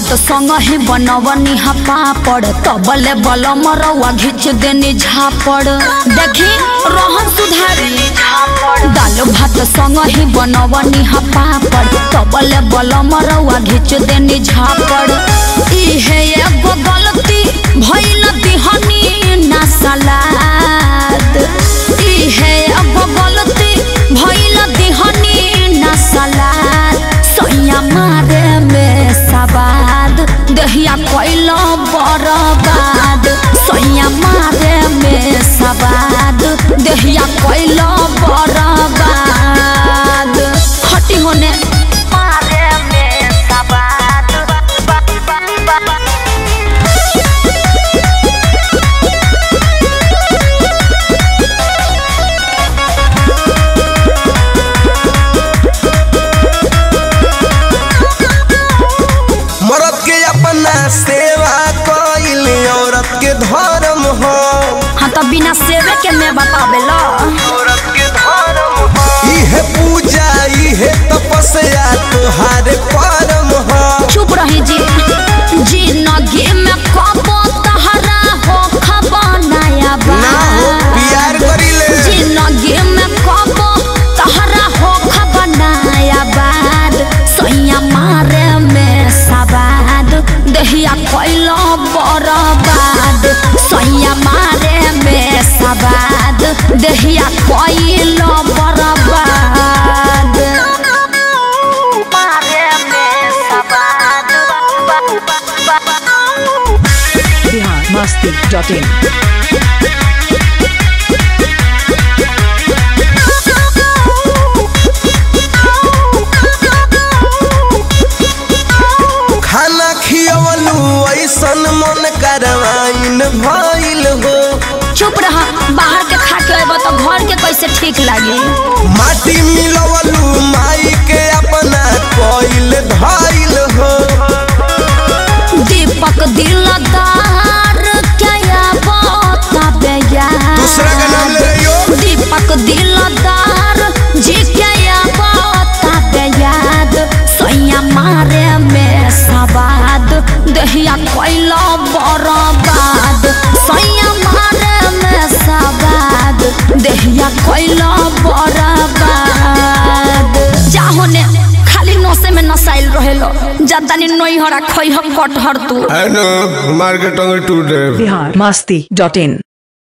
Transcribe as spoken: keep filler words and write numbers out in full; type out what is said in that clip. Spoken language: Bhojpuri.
भात संग ही बनवनी हा पापड़ तबले बल मरवा घिच देनी झापड़ देखी रोहन सुधारी दाल भात संग ही बनवनी हा पापड़ तबले बल मरवा घिच देनी झापड़ इहे एगो गलती भइल दिहनी ना सलाद इहे एगो गलती भइल दिहनी ना सलाद सैया मारे में सवाद दहिया कोइल बर्बाद सैया मारे में सवाद दहिया कोइल बर्बाद हटी होने मारे में सवाद मर्द के अपना सेवा कइल औरत के धर्म हो। हाँ तो बिना सेवे के मैं बतावे लो औरत के धर्म हो। इहे पूजा इहे तपस्या तुहारे परम हो। चुप रही जी जिंदगी में कबो तहरा हो खबनाया बा ना हो प्यार करिले जिंदगी में कबो तहरा हो खबनाया बाद सैया मारे में सवाद दहिया कोइल बर्बाद सैया मारे में सवाद दहिया कोइल बर्बाद मारे में सवाद बिहार मस्ती डॉट इन खाना खियवलू ऐसन मन करवाइन भइल हो। चुप रहा बाहर के खा के अबे तो घर के कैसे ठीक लागी माटी मिलवलू माई के अपना कोइल धइल हो। दीपक दिलदार क्या बताबे यार दूसरा का नाम ले रही हो। दीपक दिलदार जी क्या बताबे याद सैया मारे में सवाद दहिया कोइल बर्बाद सैया मारे में सवाद दहिया कोइल बर्बाद जाहो ने खाली नशे में नसाइल रहेलो जदानी नई हरा खई हम कटहर तू I know, market on the two day. Bihar Masti dot in